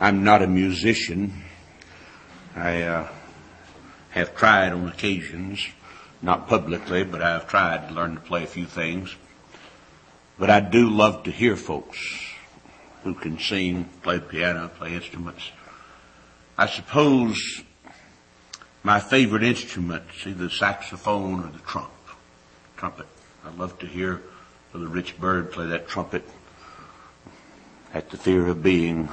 I'm not a musician. I have tried on occasions, not publicly, but I've tried to learn to play a few things. But I do love to hear folks who can sing, play piano, play instruments. I suppose my favorite instrument is either the saxophone or the trumpet. I love to hear Brother Rich Bird play that trumpet. At the fear of being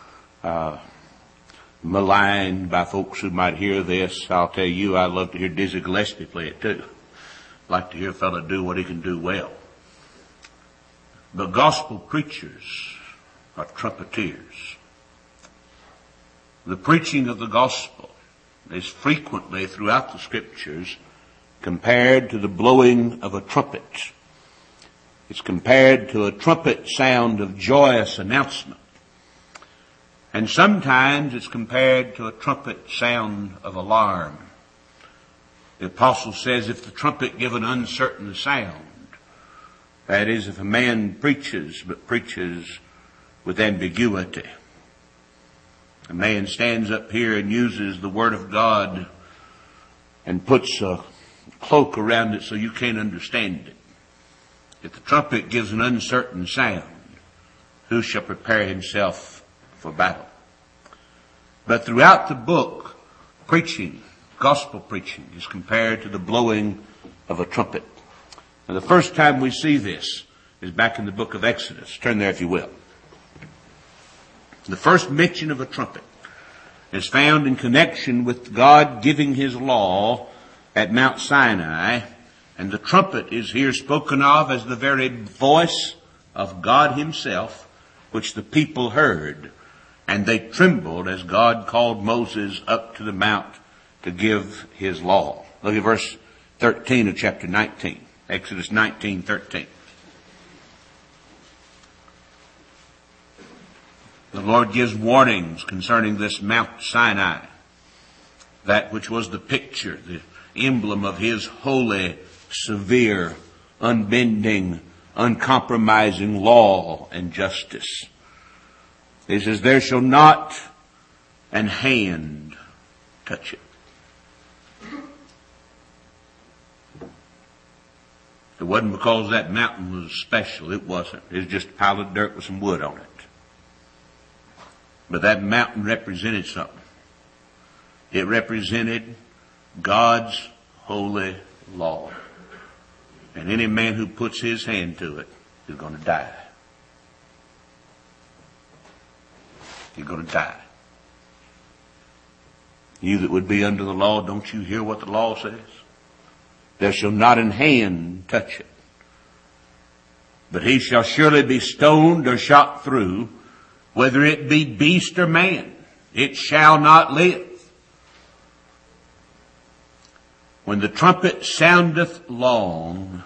maligned by folks who might hear this, I'll tell you, I love to hear Dizzy Gillespie play it too. I like to hear a fellow do what he can do well. But gospel preachers are trumpeters. The preaching of the gospel is frequently throughout the scriptures compared to the blowing of a trumpet. It's compared to a trumpet sound of joyous announcement. And sometimes it's compared to a trumpet sound of alarm. The apostle says, if the trumpet give an uncertain sound, that is, if a man preaches, but preaches with ambiguity. A man stands up here and uses the word of God and puts a cloak around it so you can't understand it. If the trumpet gives an uncertain sound, who shall prepare himself for battle? But throughout the book, preaching, gospel preaching, is compared to the blowing of a trumpet. Now, the first time we see this is back in the book of Exodus. Turn there if you will. The first mention of a trumpet is found in connection with God giving his law at Mount Sinai. And the trumpet is here spoken of as the very voice of God himself, which the people heard. And they trembled as God called Moses up to the mount to give his law. Look at verse 13 of chapter 19. Exodus 19:13. The Lord gives warnings concerning this Mount Sinai, that which was the picture, the emblem of his holy, severe, unbending, uncompromising law and justice. He says, there shall not an hand touch it. It wasn't because that mountain was special. It wasn't. It was just a pile of dirt with some wood on it. But that mountain represented something. It represented God's holy law. And any man who puts his hand to it is going to die. You're going to die. You that would be under the law, don't you hear what the law says? There shall not an hand touch it. But he shall surely be stoned or shot through, whether it be beast or man. It shall not live. When the trumpet soundeth long,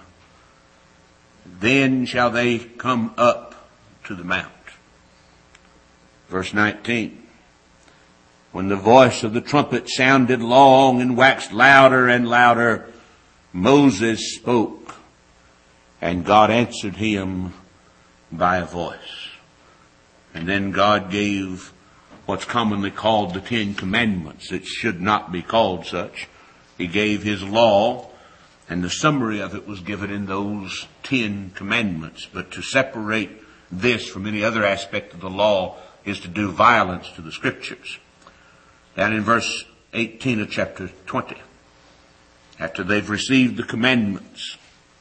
then shall they come up to the mount. Verse 19. When the voice of the trumpet sounded long and waxed louder and louder, Moses spoke, and God answered him by a voice. And then God gave what's commonly called the Ten Commandments. It should not be called such. He gave his law, and the summary of it was given in those 10 commandments. But to separate this from any other aspect of the law is to do violence to the scriptures. Down in verse 18 of chapter 20, after they've received the commandments,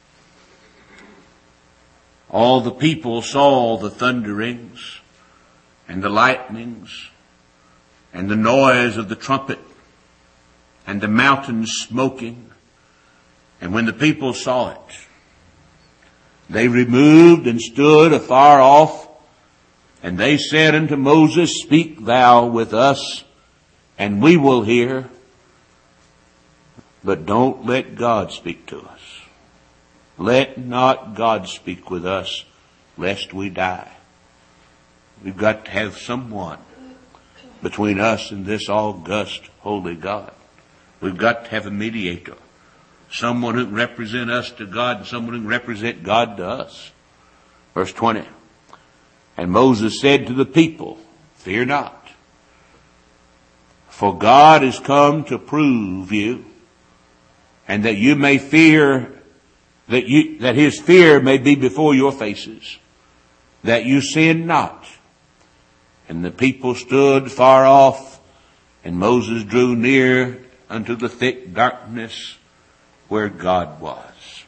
all the people saw the thunderings and the lightnings and the noise of the trumpet and the mountains smoking. And when the people saw it, they removed and stood afar off. And they said unto Moses, speak thou with us, and we will hear. But don't let God speak to us. Let not God speak with us, lest we die. We've got to have someone between us and this august, holy God. We've got to have a mediator. Someone who can represent us to God and someone who can represent God to us. Verse 20. And Moses said to the people, fear not. For God is come to prove you, and that you may fear, that his fear may be before your faces, that you sin not. And the people stood far off, and Moses drew near unto the thick darkness where God was.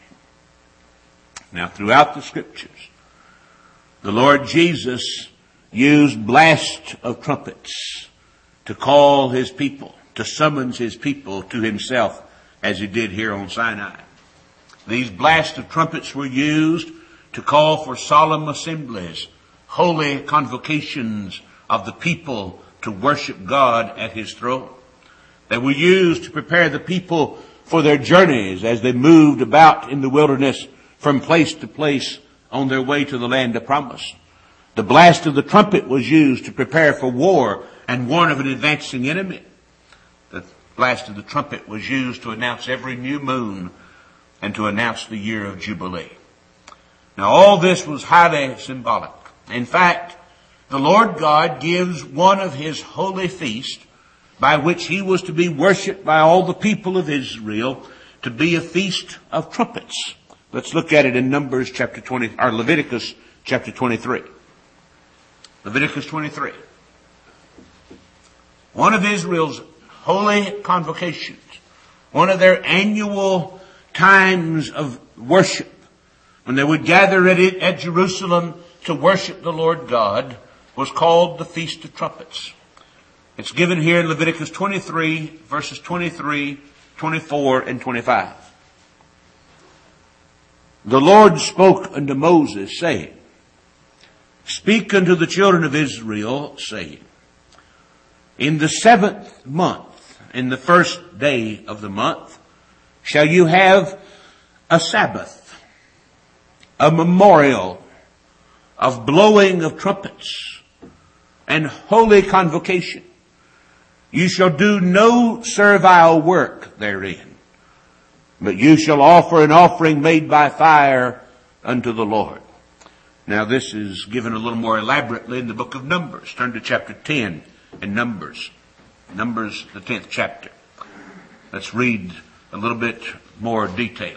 Now, throughout the Scriptures, the Lord Jesus used blast of trumpets to call his people, to summons his people to himself, as he did here on Sinai. These blasts of trumpets were used to call for solemn assemblies, holy convocations of the people to worship God at his throne. They were used to prepare the people for their journeys as they moved about in the wilderness from place to place on their way to the land of promise. The blast of the trumpet was used to prepare for war and warn of an advancing enemy. The blast of the trumpet was used to announce every new moon and to announce the year of Jubilee. Now, all this was highly symbolic. In fact, the Lord God gives one of his holy feasts by which he was to be worshipped by all the people of Israel to be a feast of trumpets. Let's look at it in Numbers chapter 20, or Leviticus chapter 23. Leviticus 23. One of Israel's holy convocations, one of their annual times of worship, when they would gather at Jerusalem to worship the Lord God, was called the Feast of Trumpets. It's given here in Leviticus 23, verses 23, 24, and 25. The Lord spoke unto Moses, saying, Speak unto the children of Israel, saying, In the 7th month, in the first day of the month, shall you have a Sabbath, a memorial of blowing of trumpets and holy convocation. You shall do no servile work therein, but you shall offer an offering made by fire unto the Lord. Now this is given a little more elaborately in the book of Numbers. Turn to chapter 10 in Numbers. Numbers, the 10th chapter. Let's read a little bit more detail.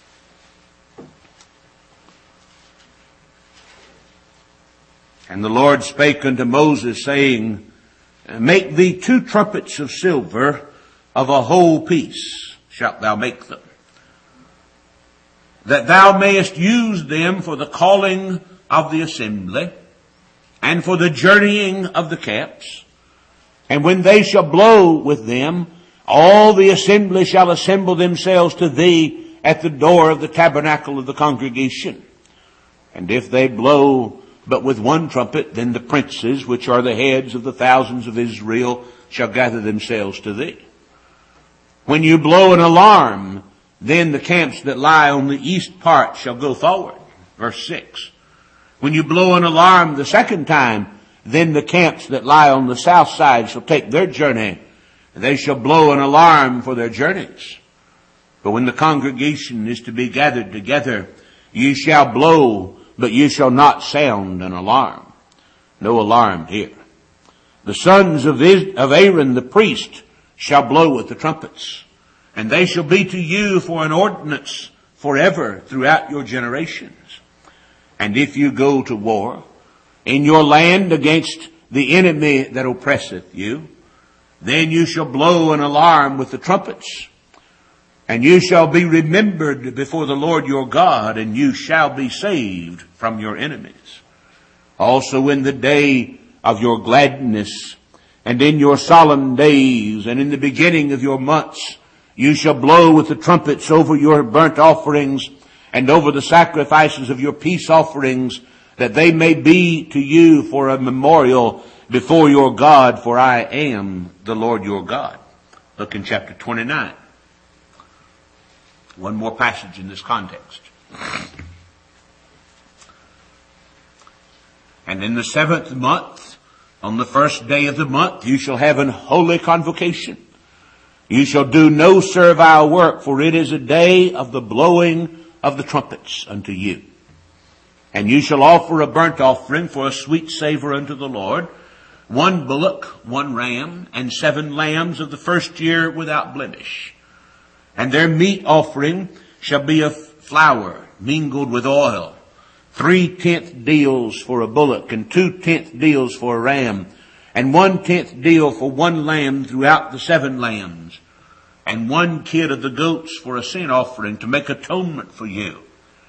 And the Lord spake unto Moses, saying, Make thee 2 trumpets of silver, of a whole piece shalt thou make them, that thou mayest use them for the calling of the assembly, and for the journeying of the camps. And when they shall blow with them, all the assembly shall assemble themselves to thee at the door of the tabernacle of the congregation. And if they blow but with 1 trumpet, then the princes, which are the heads of the thousands of Israel, shall gather themselves to thee. When you blow an alarm, then the camps that lie on the east part shall go forward. Verse 6. When you blow an alarm the second time, then the camps that lie on the south side shall take their journey, and they shall blow an alarm for their journeys. But when the congregation is to be gathered together, ye shall blow, but ye shall not sound an alarm. No alarm here. The sons of Aaron the priest shall blow with the trumpets, and they shall be to you for an ordinance forever throughout your generations. And if you go to war in your land against the enemy that oppresseth you, then you shall blow an alarm with the trumpets. And you shall be remembered before the Lord your God, and you shall be saved from your enemies. Also in the day of your gladness, and in your solemn days, and in the beginning of your months, you shall blow with the trumpets over your burnt offerings, and over the sacrifices of your peace offerings, that they may be to you for a memorial before your God, for I am the Lord your God. Look in chapter 29. One more passage in this context. And in the 7th month, on the first day of the month, you shall have an holy convocation. You shall do no servile work, for it is a day of the blowing of the trumpets unto you. And you shall offer a burnt offering for a sweet savor unto the Lord. 1 bullock, 1 ram, and 7 lambs of the first year without blemish. And their meat offering shall be of flour mingled with oil, 3/10 deals for a bullock, and 2/10 deals for a ram, and 1/10 deal for 1 lamb throughout the 7 lambs, and 1 kid of the goats for a sin offering to make atonement for you,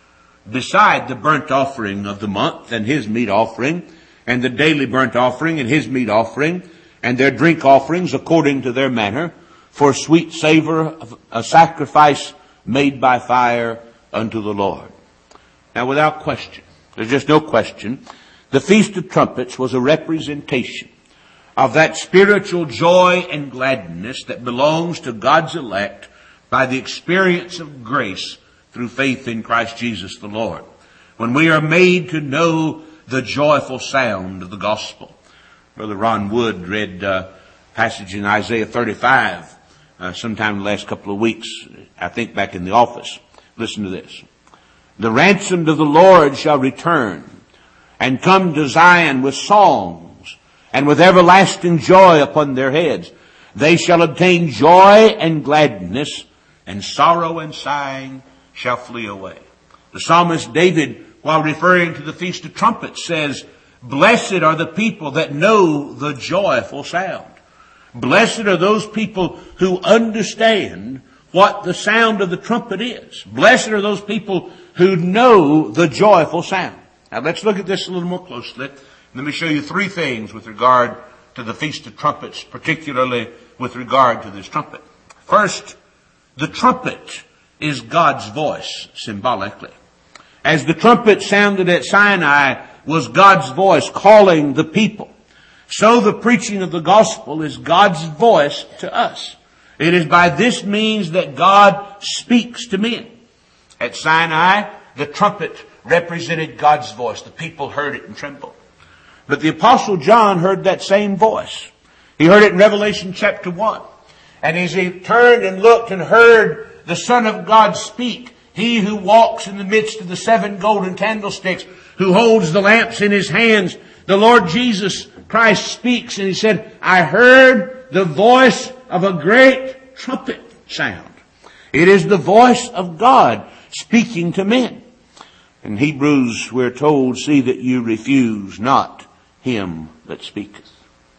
beside the burnt offering of the month and his meat offering, and the daily burnt offering and his meat offering, and their drink offerings according to their manner, for sweet savor of a sacrifice made by fire unto the Lord. Now, without question, there's just no question, the Feast of Trumpets was a representation of that spiritual joy and gladness that belongs to God's elect by the experience of grace through faith in Christ Jesus the Lord. When we are made to know the joyful sound of the gospel. Brother Ron Wood read a passage in Isaiah 35 sometime in the last couple of weeks, I think back in the office. Listen to this. The ransomed of the Lord shall return and come to Zion with songs and with everlasting joy upon their heads. They shall obtain joy and gladness, and sorrow and sighing shall flee away. The psalmist David, while referring to the Feast of Trumpets, says, blessed are the people that know the joyful sound. Blessed are those people who understand what the sound of the trumpet is. Blessed are those people who know the joyful sound. Now let's look at this a little more closely. Let me show you 3 things with regard to the Feast of Trumpets, particularly with regard to this trumpet. First, the trumpet is God's voice, symbolically. As the trumpet sounded at Sinai was God's voice calling the people, so the preaching of the gospel is God's voice to us. It is by this means that God speaks to men. At Sinai, the trumpet represented God's voice. The people heard it and trembled. But the Apostle John heard that same voice. He heard it in Revelation chapter 1. And as he turned and looked and heard the Son of God speak, he who walks in the midst of the 7 golden candlesticks, who holds the lamps in his hands, the Lord Jesus Christ speaks, and he said, I heard the voice of a great trumpet sound. It is the voice of God speaking to men. In Hebrews, we're told, see that you refuse not him that speaketh.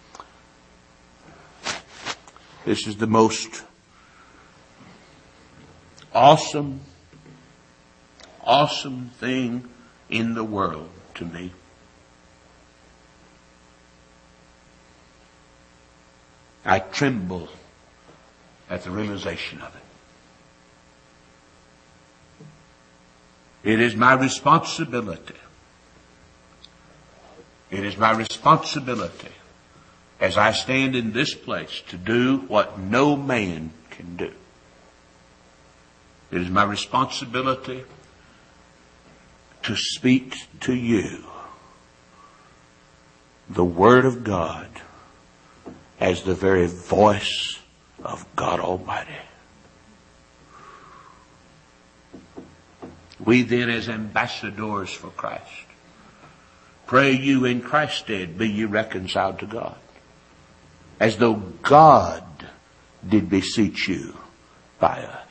This is the most awesome thing in the world to me. I tremble at the realization of it. It is my responsibility. It is my responsibility as I stand in this place to do what no man can do. It is my responsibility to speak to you the Word of God as the very voice of God Almighty. We then, as ambassadors for Christ, pray you in Christ's stead be ye reconciled to God, as though God did beseech you by us.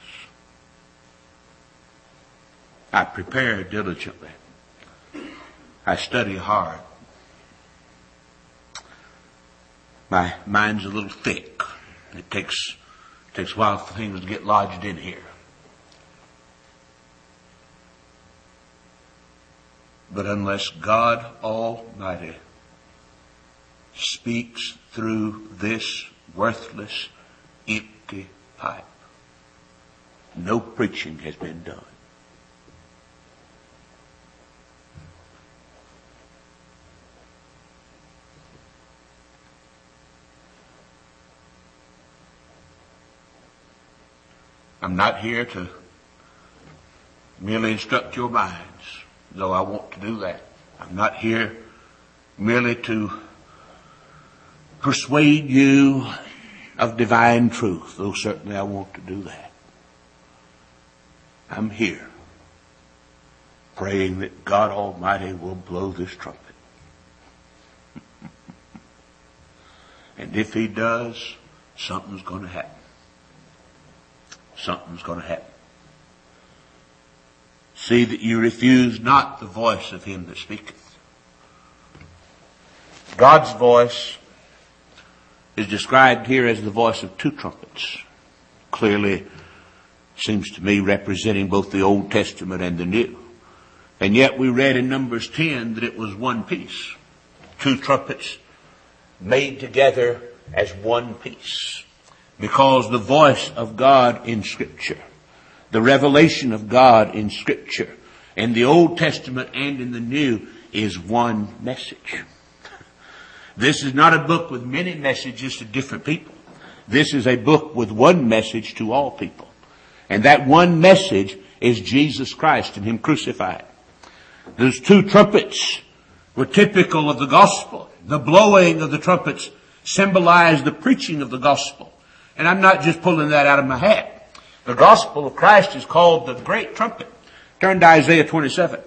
I prepare diligently. I study hard. My mind's a little thick. It takes a while for things to get lodged in here. But unless God Almighty speaks through this worthless, empty pipe, no preaching has been done. I'm not here to merely instruct your minds, though I want to do that. I'm not here merely to persuade you of divine truth, though certainly I want to do that. I'm here praying that God Almighty will blow this trumpet. And if he does, something's going to happen. Something's going to happen. See that you refuse not the voice of him that speaketh. God's voice is described here as the voice of two trumpets. Clearly, seems to me, representing both the Old Testament and the New. And yet we read in Numbers 10 that it was one piece. Two trumpets made together as one piece. Because the voice of God in Scripture, the revelation of God in Scripture, in the Old Testament and in the New, is one message. This is not a book with many messages to different people. This is a book with one message to all people. And that one message is Jesus Christ and him crucified. Those two trumpets were typical of the gospel. The blowing of the trumpets symbolized the preaching of the gospel. And I'm not just pulling that out of my hat. The gospel of Christ is called the great trumpet. Turn to Isaiah 27.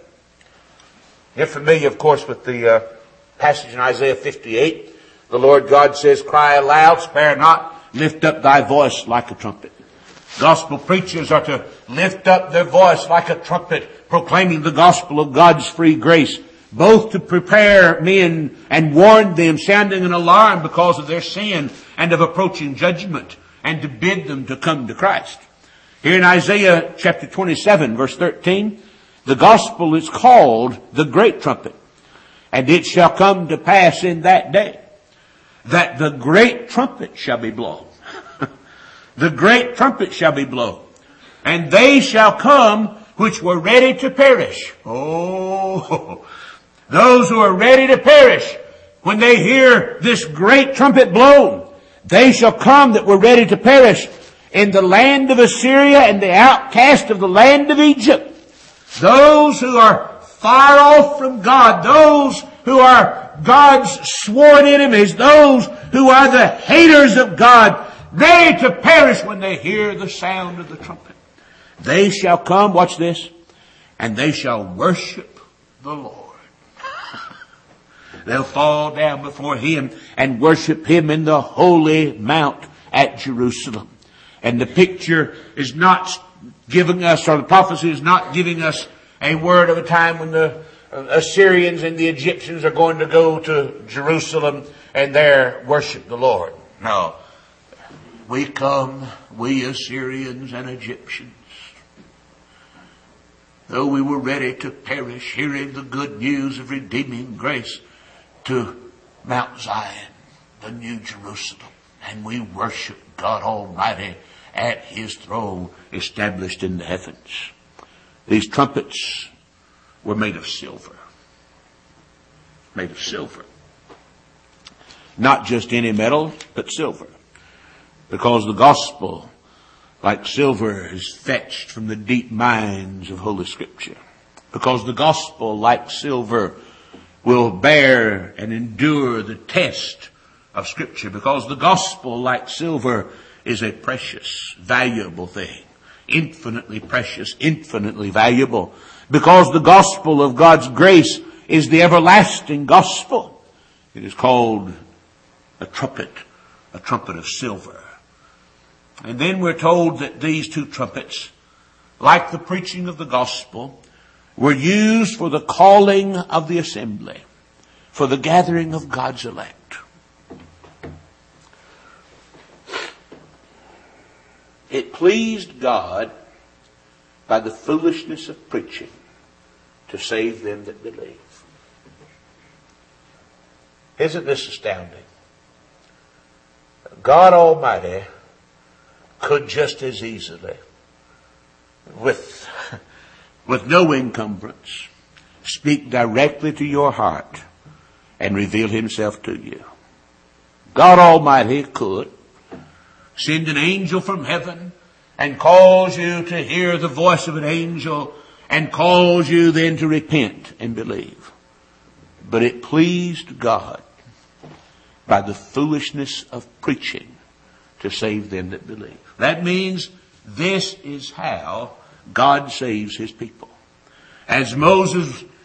You're familiar, of course, with the passage in Isaiah 58. The Lord God says, cry aloud, spare not, lift up thy voice like a trumpet. Gospel preachers are to lift up their voice like a trumpet, proclaiming the gospel of God's free grace, both to prepare men and warn them, sounding an alarm because of their sin and of approaching judgment, and to bid them to come to Christ. Here in Isaiah chapter 27, verse 13, the gospel is called the great trumpet. And it shall come to pass in that day that the great trumpet shall be blown. The great trumpet shall be blown. And they shall come which were ready to perish. Oh, those who are ready to perish, when they hear this great trumpet blown, they shall come that were ready to perish in the land of Assyria and the outcast of the land of Egypt. Those who are far off from God, those who are God's sworn enemies, those who are the haters of God, ready to perish when they hear the sound of the trumpet. They shall come, watch this, and they shall worship the Lord. They'll fall down before him and worship him in the holy mount at Jerusalem. And the picture is not giving us, or the prophecy is not giving us a word of a time when the Assyrians and the Egyptians are going to go to Jerusalem and there worship the Lord. No. We come, we Assyrians and Egyptians, though we were ready to perish, hearing the good news of redeeming grace, to Mount Zion, the New Jerusalem, and we worship God Almighty at his throne established in the heavens. These trumpets were made of silver. Made of silver. Not just any metal, but silver. Because the gospel, like silver, is fetched from the deep mines of Holy Scripture. Because the gospel, like silver, will bear and endure the test of Scripture. Because the gospel, like silver, is a precious, valuable thing. Infinitely precious, infinitely valuable. Because the gospel of God's grace is the everlasting gospel. It is called a trumpet of silver. And then we're told that these two trumpets, like the preaching of the gospel, were used for the calling of the assembly, for the gathering of God's elect. It pleased God by the foolishness of preaching to save them that believe. Isn't this astounding? God Almighty could just as easily, with no encumbrance, speak directly to your heart and reveal himself to you. God Almighty could send an angel from heaven and cause you to hear the voice of an angel and cause you then to repent and believe. But it pleased God by the foolishness of preaching to save them that believe. That means this is how God saves his people. As Moses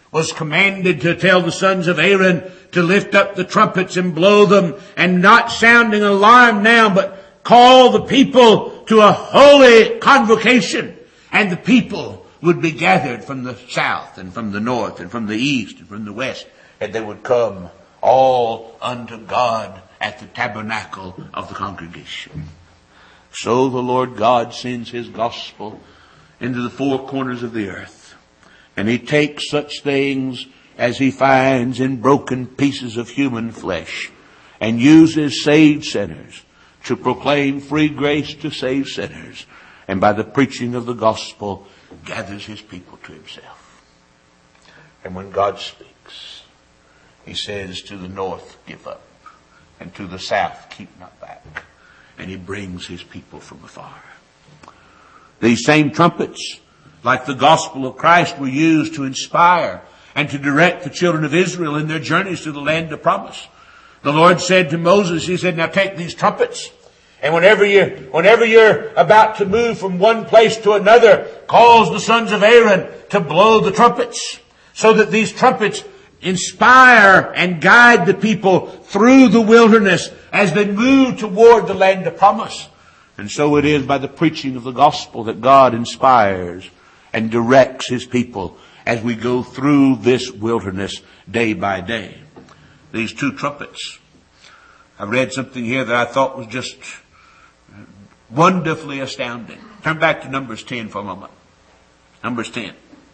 was commanded to tell the sons of Aaron to lift up the trumpets and blow them, and not sounding an alarm now, but call the people to a holy convocation. And the people would be gathered from the south and from the north and from the east and from the west. And they would come all unto God at the tabernacle of the congregation. So the Lord God sends His gospel into the four corners of the earth. And He takes such things as He finds in broken pieces of human flesh and uses saved sinners to proclaim free grace to save sinners. And by the preaching of the gospel, gathers His people to Himself. And when God speaks, He says to the north, give up. And to the south, keep not back. And He brings His people from afar. These same trumpets, like the gospel of Christ, were used to inspire and to direct the children of Israel in their journeys to the land of promise. The Lord said to Moses, He said, now take these trumpets, and whenever you're about to move from one place to another, cause the sons of Aaron to blow the trumpets, so that these trumpets inspire and guide the people through the wilderness as they move toward the land of promise. And so it is by the preaching of the gospel that God inspires and directs His people as we go through this wilderness day by day. These two trumpets. I read something here that I thought was just wonderfully astounding. Turn back to Numbers 10 for a moment. Numbers 10.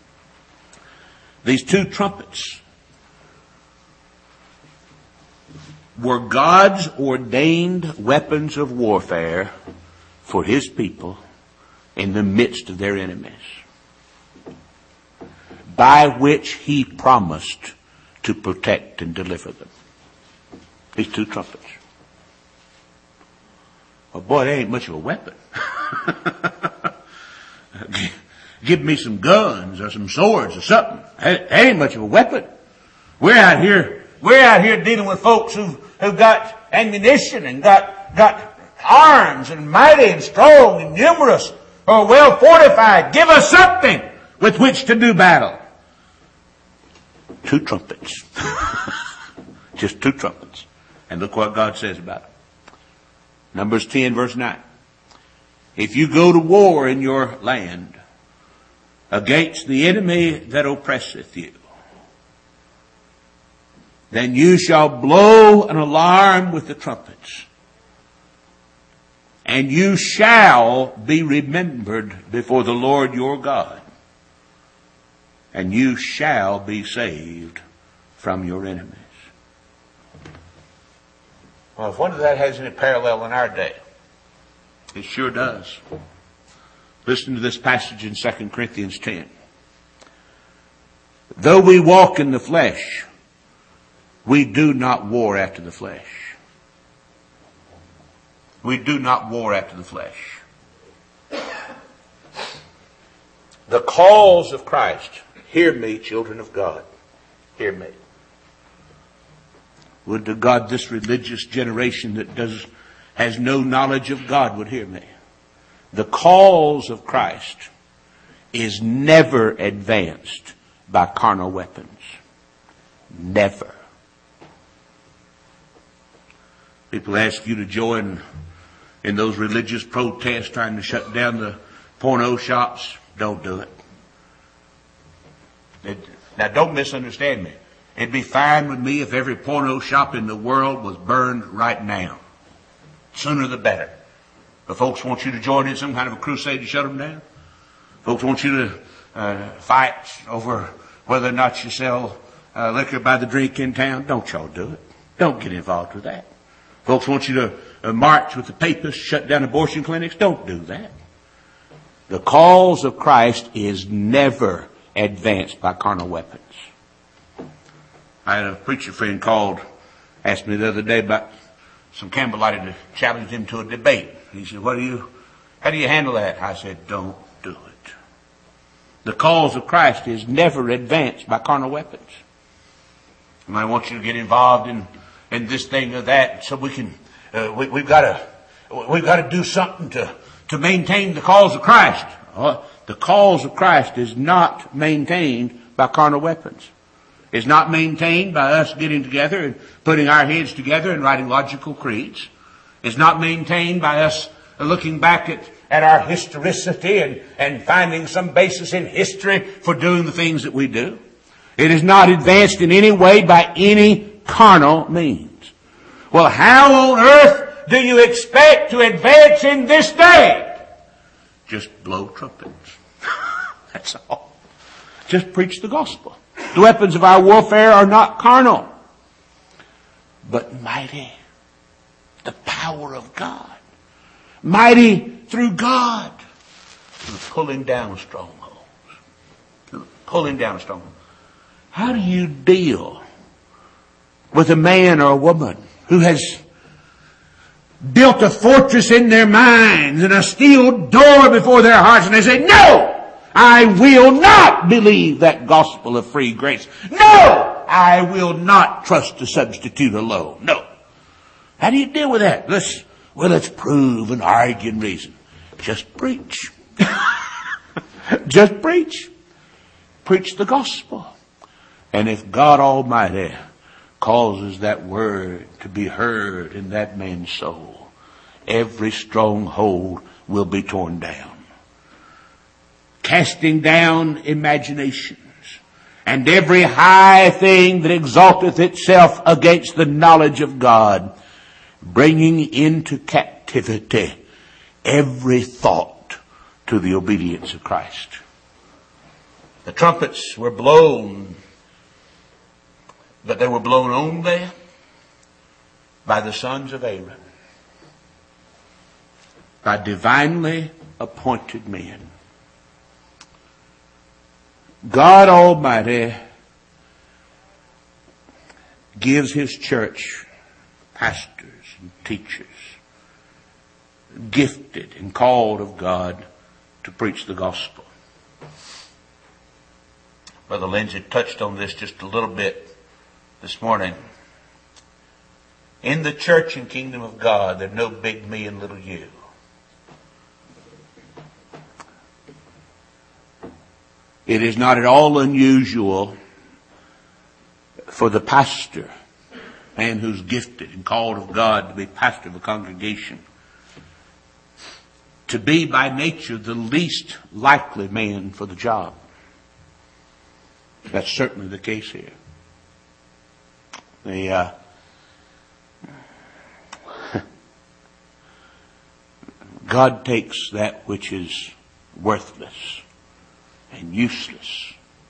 These two trumpets were God's ordained weapons of warfare for His people in the midst of their enemies, by which He promised to protect and deliver them. These two trumpets. Well, boy, they ain't much of a weapon. Give me some guns or some swords or something. That ain't much of a weapon. We're out here dealing with folks who've got ammunition and got arms and mighty and strong and numerous or well fortified. Give us something with which to do battle. Two trumpets. Just two trumpets. And look what God says about it. Numbers 10 verse 9. If you go to war in your land against the enemy that oppresseth you, then you shall blow an alarm with the trumpets, and you shall be remembered before the Lord your God, and you shall be saved from your enemies. Well, if wonder that has any parallel in our day. It sure does. Listen to this passage in 2 Corinthians 10. Though we walk in the flesh, we do not war after the flesh. We do not war after the flesh. The cause of Christ. Hear me, children of God. Hear me. Would to God this religious generation that has no knowledge of God would hear me. The cause of Christ is never advanced by carnal weapons. Never. People ask you to join in those religious protests trying to shut down the porno shops. Don't do it. Now don't misunderstand me. It'd be fine with me if every porno shop in the world was burned right now. Sooner the better. But folks want you to join in some kind of a crusade to shut them down. Folks want you to fight over whether or not you sell liquor by the drink in town. Don't y'all do it. Don't get involved with that. Folks want you to march with the papists, shut down abortion clinics. Don't do that. The cause of Christ is never advanced by carnal weapons. I had a preacher friend asked me the other day about some Campbellite to challenge him to a debate. He said, how do you handle that? I said, don't do it. The cause of Christ is never advanced by carnal weapons. And I want you to get involved in this thing or that so we can, we've got to do something to maintain the cause of Christ. The cause of Christ is not maintained by carnal weapons. It's not maintained by us getting together and putting our heads together and writing logical creeds. It's not maintained by us looking back at our historicity and finding some basis in history for doing the things that we do. It is not advanced in any way by any carnal means. Well, how on earth do you expect to advance in this day? Just blow trumpets. That's all. Just preach the gospel. The weapons of our warfare are not carnal, but mighty. The power of God. Mighty through God. To the pulling down strongholds. To the pulling down strongholds. How do you deal with a man or a woman who has built a fortress in their minds and a steel door before their hearts, and they say, no! I will not believe that gospel of free grace. No! I will not trust the substitute alone. No. How do you deal with that? Let's prove and argue and reason. Just preach. Just preach. Preach the gospel. And if God Almighty causes that word to be heard in that man's soul, every stronghold will be torn down. Casting down imaginations and every high thing that exalteth itself against the knowledge of God, bringing into captivity every thought to the obedience of Christ. The trumpets were blown, but they were blown only by the sons of Aaron, by divinely appointed men. God Almighty gives His church pastors and teachers, gifted and called of God to preach the gospel. Brother Lindsay touched on this just a little bit this morning. In the church and kingdom of God, there's no big me and little you. It is not at all unusual for the pastor, man who's gifted and called of God to be pastor of a congregation, to be by nature the least likely man for the job. That's certainly the case here. God takes that which is worthless and useless,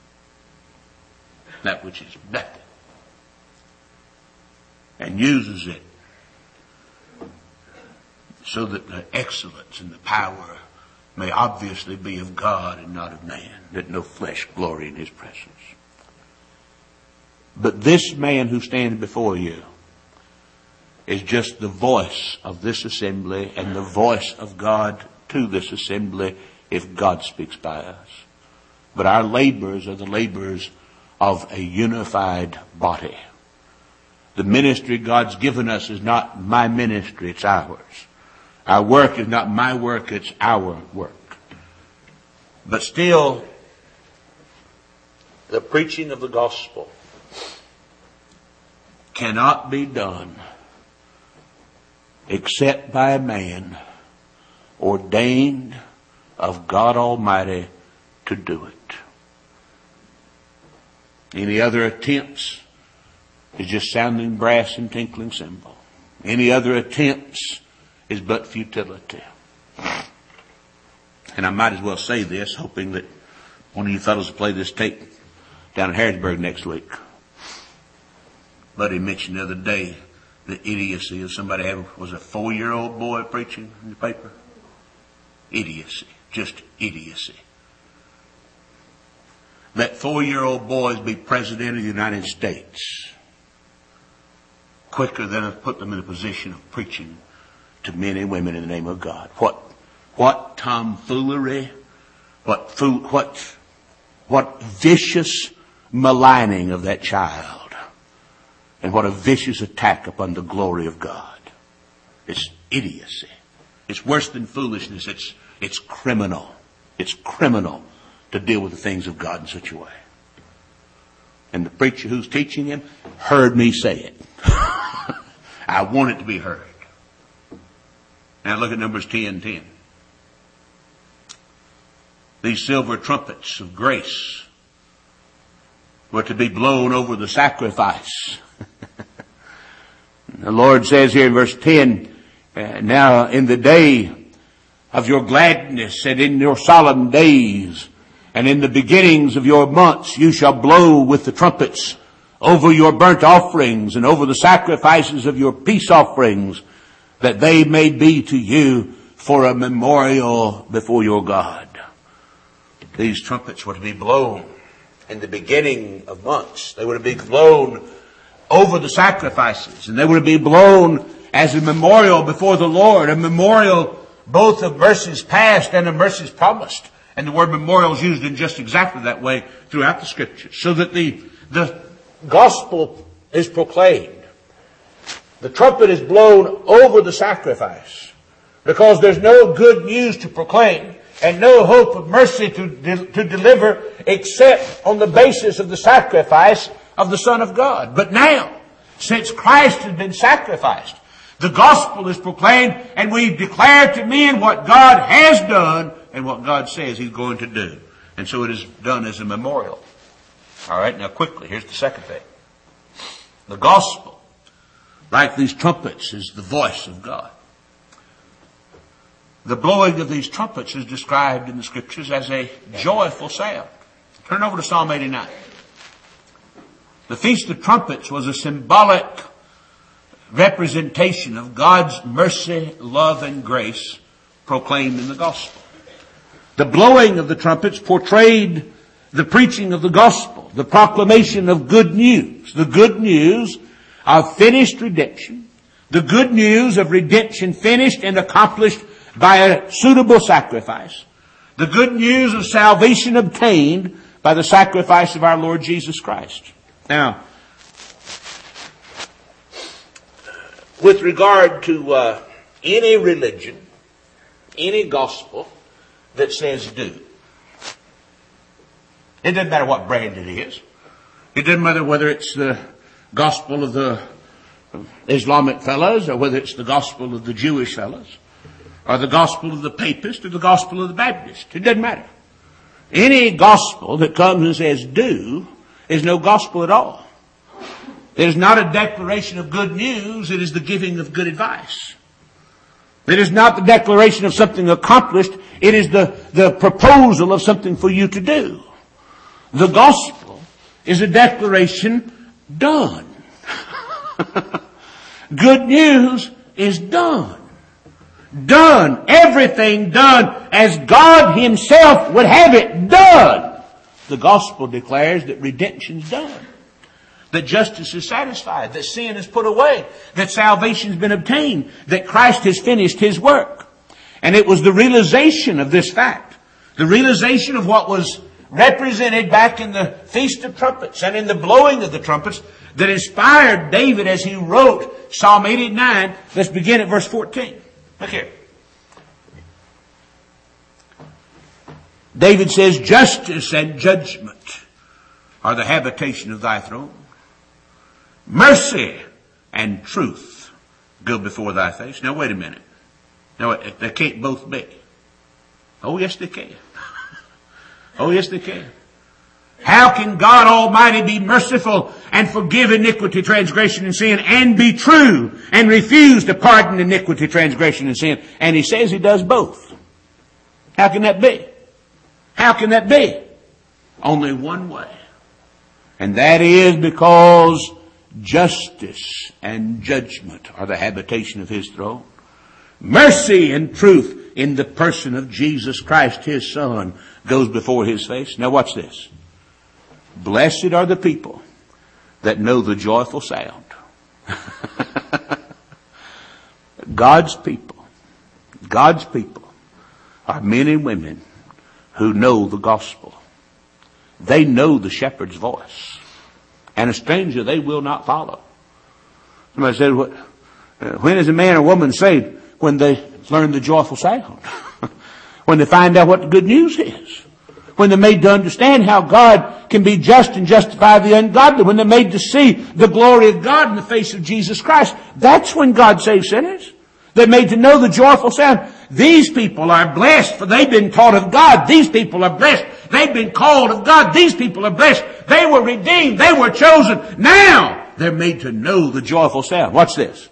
that which is nothing, and uses it so that the excellence and the power may obviously be of God and not of man, that no flesh glory in His presence. But this man who stands before you is just the voice of this assembly and the voice of God to this assembly if God speaks by us. But our labors are the labors of a unified body. The ministry God's given us is not my ministry, it's ours. Our work is not my work, it's our work. But still, the preaching of the gospel cannot be done except by a man ordained of God Almighty to do it. Any other attempts is just sounding brass and tinkling cymbal. Any other attempts is but futility. And I might as well say this, hoping that one of you fellows will play this tape down in Harrisburg next week. Buddy mentioned the other day the idiocy of somebody was a 4-year-old boy preaching in the paper. Idiocy. Just idiocy. Let 4-year-old boys be president of the United States quicker than have put them in a position of preaching to men and women in the name of God. What tomfoolery, what vicious maligning of that child. And what a vicious attack upon the glory of God. It's idiocy. It's worse than foolishness. It's criminal. It's criminal to deal with the things of God in such a way. And the preacher who's teaching him heard me say it. I want it to be heard. Now look at Numbers 10:10. These silver trumpets of grace were to be blown over the sacrifice. The Lord says here in verse 10, now in the day of your gladness and in your solemn days and in the beginnings of your months, you shall blow with the trumpets over your burnt offerings and over the sacrifices of your peace offerings, that they may be to you for a memorial before your God. These trumpets were to be blown in the beginning of months. They were to be blown over the sacrifices, and they were to be blown as a memorial before the Lord, a memorial both of mercies past and of mercies promised. And the word memorial is used in just exactly that way throughout the Scriptures, so that the gospel is proclaimed. The trumpet is blown over the sacrifice because there's no good news to proclaim and no hope of mercy to deliver except on the basis of the sacrifice of the Son of God. But now, since Christ has been sacrificed, the gospel is proclaimed, and we declare to men what God has done and what God says He's going to do. And so it is done as a memorial. All right, now quickly, here's the second thing. The gospel, like these trumpets, is the voice of God. The blowing of these trumpets is described in the Scriptures as a joyful sound. Turn over to Psalm 89. The Feast of Trumpets was a symbolic representation of God's mercy, love, and grace proclaimed in the gospel. The blowing of the trumpets portrayed the preaching of the gospel, the proclamation of good news, the good news of finished redemption, the good news of redemption finished and accomplished by a suitable sacrifice, the good news of salvation obtained by the sacrifice of our Lord Jesus Christ. Now, with regard to any religion, any gospel that says do, it doesn't matter what brand it is. It doesn't matter whether it's the gospel of the Islamic fellows or whether it's the gospel of the Jewish fellows or the gospel of the Papist or the gospel of the Baptist. It doesn't matter. Any gospel that comes and says do is no gospel at all. It is not a declaration of good news. It is the giving of good advice. It is not the declaration of something accomplished. It is the proposal of something for you to do. The gospel is a declaration done. Good news is done. Done. Everything done as God Himself would have it done. The gospel declares that redemption's done. That justice is satisfied. That sin is put away. That salvation's been obtained. That Christ has finished His work. And it was the realization of this fact. The realization of what was represented back in the Feast of Trumpets and in the blowing of the trumpets that inspired David as he wrote Psalm 89. Let's begin at verse 14. Look here. David says, justice and judgment are the habitation of thy throne. Mercy and truth go before thy face. Now wait a minute. Now they can't both be. Oh yes they can. Oh yes they can. How can God Almighty be merciful and forgive iniquity, transgression, and sin, and be true and refuse to pardon iniquity, transgression, and sin? And He says He does both. How can that be? How can that be? Only one way. And that is because justice and judgment are the habitation of His throne. Mercy and truth in the person of Jesus Christ, His Son, goes before His face. Now watch this. Blessed are the people that know the joyful sound. God's people are men and women who know the gospel. They know the shepherd's voice. And a stranger they will not follow. Somebody said, when is a man or woman saved? When they learn the joyful sound. When they find out what the good news is. when they're made to understand how God can be just and justify the ungodly, when they're made to see the glory of God in the face of Jesus Christ. That's when God saves sinners. They're made to know the joyful sound. These people are blessed, for they've been taught of God. These people are blessed. They've been called of God. These people are blessed. They were redeemed. They were chosen. Now they're made to know the joyful sound. Watch this.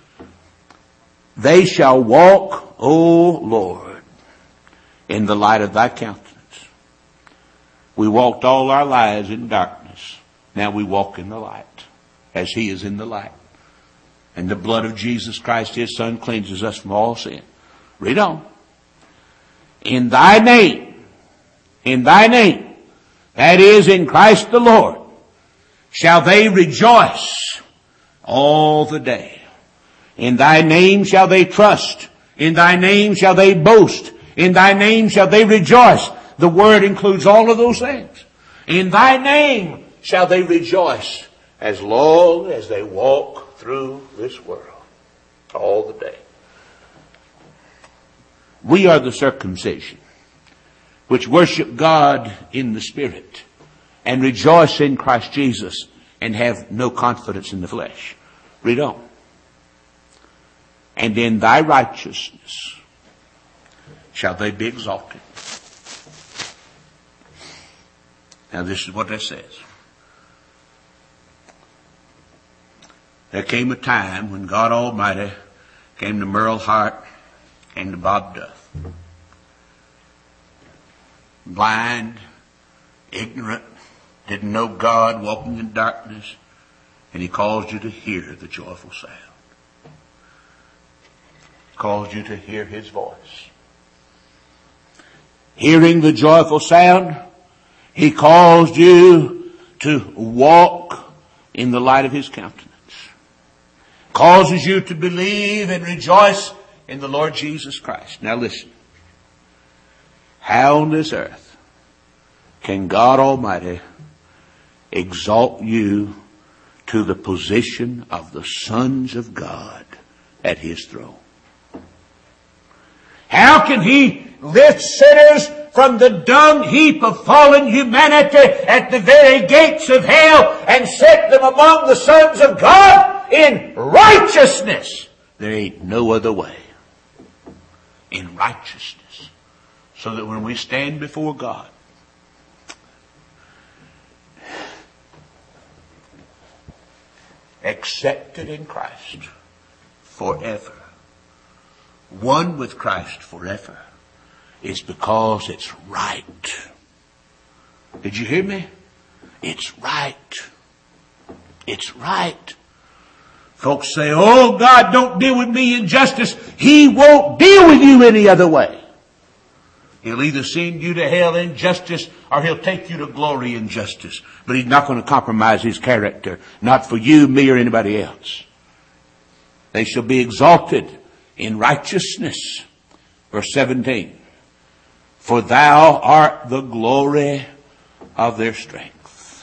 They shall walk, O Lord, in the light of thy countenance. We walked all our lives in darkness. Now we walk in the light, as he is in the light. And the blood of Jesus Christ, his Son, cleanses us from all sin. Read on. In thy name, that is in Christ the Lord, shall they rejoice all the day. In thy name shall they trust. In thy name shall they boast. In thy name shall they rejoice. The word includes all of those things. In thy name shall they rejoice as long as they walk through this world all the day. We are the circumcision which worship God in the Spirit and rejoice in Christ Jesus and have no confidence in the flesh. Read on. And in thy righteousness shall they be exalted. Now this is what that says. There came a time when God Almighty came to Merle Hart, came to Bob Duff. Blind, ignorant, didn't know God, walking in darkness, and he caused you to hear the joyful sound. Caused you to hear his voice. Hearing the joyful sound, he caused you to walk in the light of his countenance. Causes you to believe and rejoice in the Lord Jesus Christ. Now listen. How on this earth can God Almighty exalt you to the position of the sons of God at his throne? How can he lift sinners from the dung heap of fallen humanity at the very gates of hell and set them among the sons of God in righteousness? There ain't no other way. In righteousness. So that when we stand before God, accepted in Christ forever, one with Christ forever, is because it's right. Did you hear me? It's right. It's right. Folks say, oh, God, don't deal with me in justice. He won't deal with you any other way. He'll either send you to hell in justice or he'll take you to glory in justice. But he's not going to compromise his character. Not for you, me, or anybody else. They shall be exalted in righteousness. Verse 17. For thou art the glory of their strength.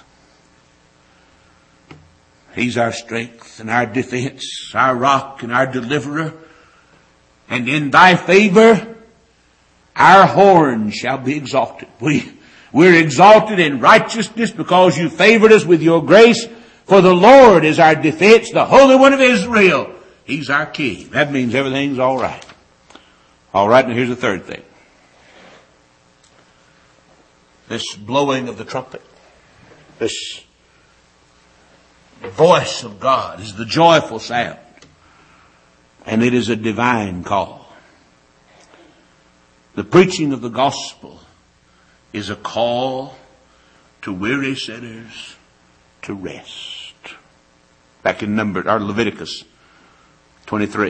He's our strength and our defense, our rock and our deliverer. And in thy favor, our horn shall be exalted. We're exalted in righteousness because you favored us with your grace. For the Lord is our defense, the Holy One of Israel. He's our King. That means everything's all right. All right, now here's the third thing. This blowing of the trumpet, this voice of God is the joyful sound. And it is a divine call. The preaching of the gospel is a call to weary sinners to rest. Back in Leviticus 23.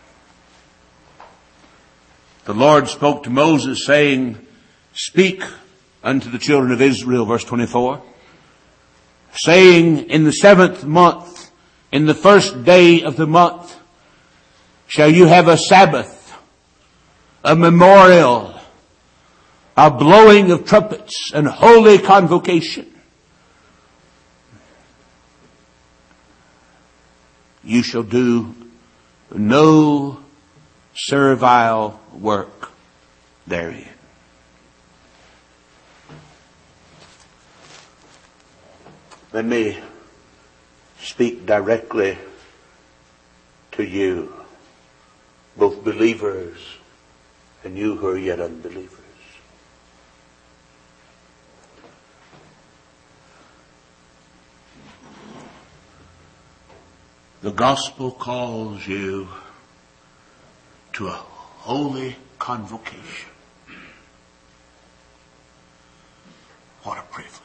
The Lord spoke to Moses saying, speak unto the children of Israel, verse 24, saying, in the 7th month, in the 1st day of the month, shall you have a Sabbath, a memorial, a blowing of trumpets, and holy convocation. You shall do no servile work therein. Let me speak directly to you, both believers and you who are yet unbelievers. The gospel calls you to a holy convocation. What a privilege.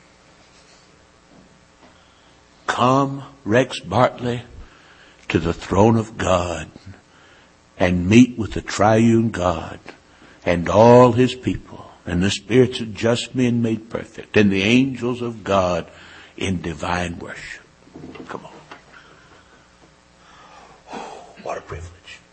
Come, Rex Bartley, to the throne of God and meet with the triune God and all his people and the spirits of just men made perfect and the angels of God in divine worship. Come on. What a privilege.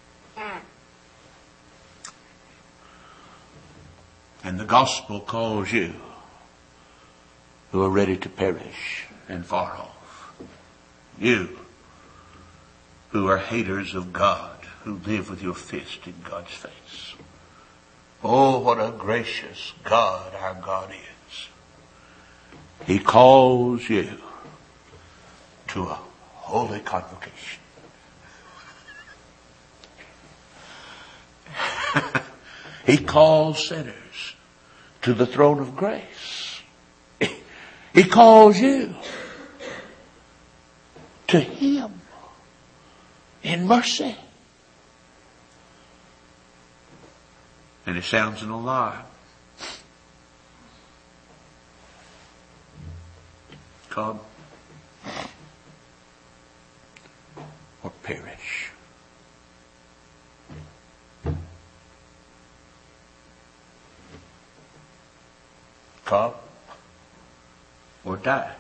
And the gospel calls you who are ready to perish and far off. You who are haters of God, who live with your fist in God's face. Oh, what a gracious God our God is. He calls you to a holy convocation. He calls sinners to the throne of grace. He calls you to him in mercy. And it sounds an alarm. Come or perish. Come or die.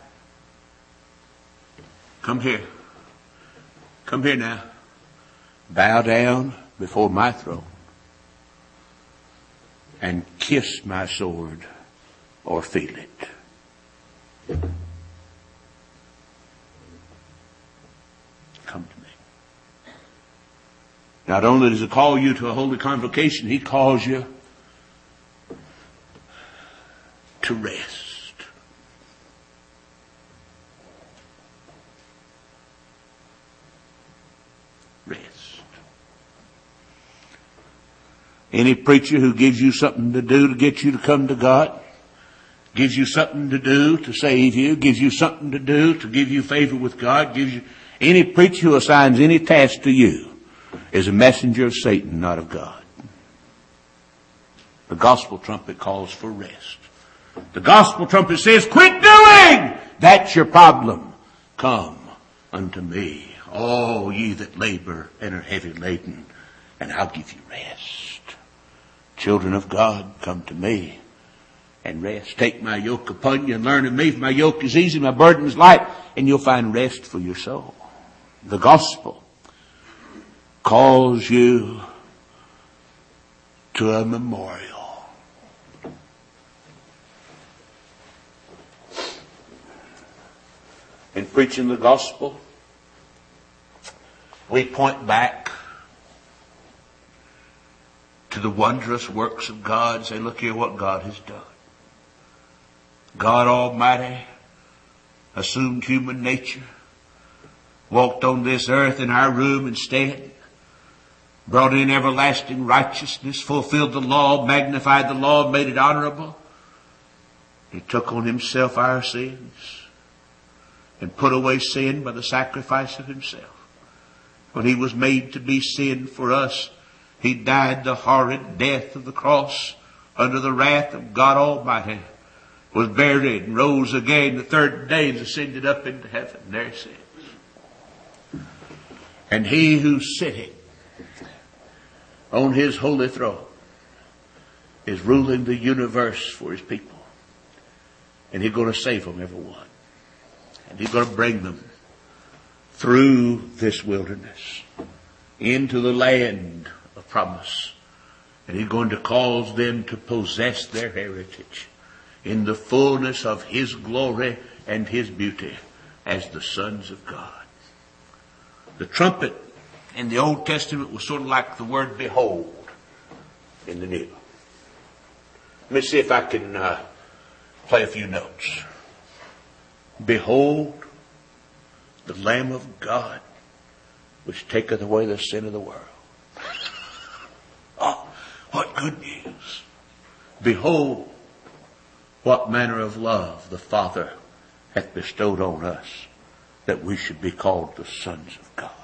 Come here. Come here now. Bow down before my throne and kiss my sword or feel it. Come to me. Not only does he call you to a holy convocation, he calls you to rest. Rest. Any preacher who gives you something to do to get you to come to God, gives you something to do to save you, gives you something to do to give you favor with God, any preacher who assigns any task to you is a messenger of Satan, not of God. The gospel trumpet calls for rest. The gospel trumpet says, quit doing! That's your problem. Come unto me, all ye that labor and are heavy laden, and I'll give you rest. Children of God, come to me and rest. Take my yoke upon you and learn of me, for my yoke is easy, my burden is light, and you'll find rest for your soul. The gospel calls you to a memorial. In preaching the gospel, we point back to the wondrous works of God and say, look here what God has done. God Almighty assumed human nature, walked on this earth in our room instead, brought in everlasting righteousness, fulfilled the law, magnified the law, made it honorable. He took on himself our sins and put away sin by the sacrifice of himself. When he was made to be sin for us, he died the horrid death of the cross under the wrath of God Almighty, was buried and rose again the third day and ascended up into heaven. There he sits. And he who's sitting on his holy throne is ruling the universe for his people. And he's going to save them, every one. And he's going to bring them through this wilderness into the land of promise. And he's going to cause them to possess their heritage in the fullness of his glory and his beauty as the sons of God. The trumpet in the Old Testament was sort of like the word behold in the New. Let me see if I can play a few notes. Behold, the Lamb of God, which taketh away the sin of the world. Oh, what good news. Behold, what manner of love the Father hath bestowed on us, that we should be called the sons of God.